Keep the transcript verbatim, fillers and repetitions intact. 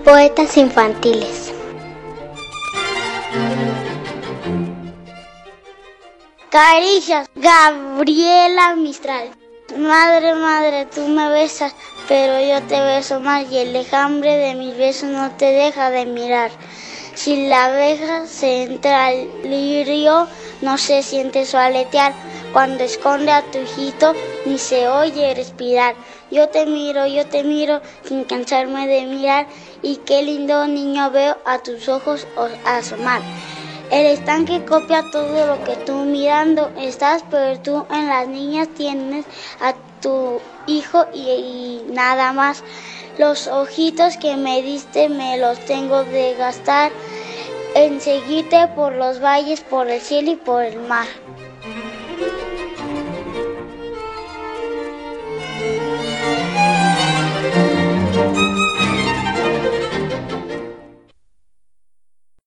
Poetas infantiles. Caricias, Gabriela Mistral. Madre, madre, tú me besas, pero yo te beso más, y el enjambre de mis besos no te deja de mirar. Si la abeja se entra al lirio, no se siente su aletear. Cuando esconde a tu hijito, ni se oye respirar. Yo te miro, yo te miro, sin cansarme de mirar, y qué lindo niño veo a tus ojos asomar. El estanque copia todo lo que tú mirando estás, pero tú en las niñas tienes a tu hijo y, y nada más. Los ojitos que me diste me los tengo de gastar en seguirte por los valles, por el cielo y por el mar.